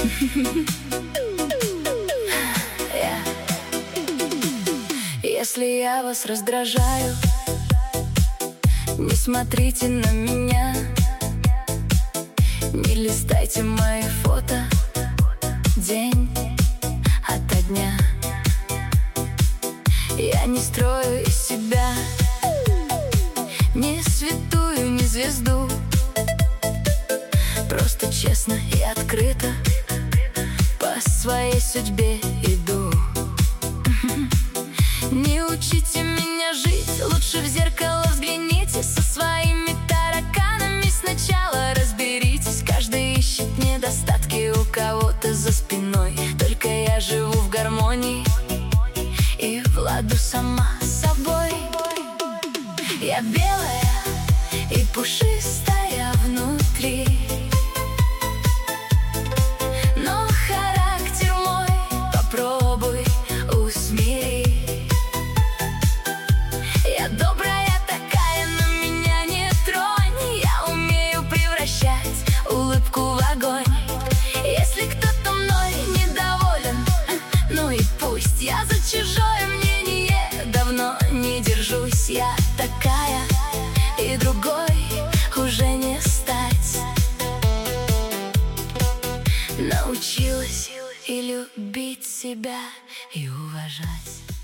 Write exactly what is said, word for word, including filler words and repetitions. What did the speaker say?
Yeah. Если я вас раздражаю, не смотрите на меня, не листайте мои фото день ото дня. Я не строю из себя ни святую, ни звезду, просто честно и открыто по своей судьбе иду. Не учите меня жить, лучше в зеркало взгляните. Со своими тараканами сначала разберитесь. Каждый ищет недостатки у кого-то за спиной, только я живу в гармонии и в ладу сама с собой. Я белая и пушистая внутри, но характер мой попробуй усмири. Я добрая такая, но меня не тронь. Я умею превращать улыбку в огонь. Если кто-то мной недоволен, ну и пусть. Я за чужое мнение давно не держусь. Я такая, и другой уже не стать. Научилась и любить себя, и уважать.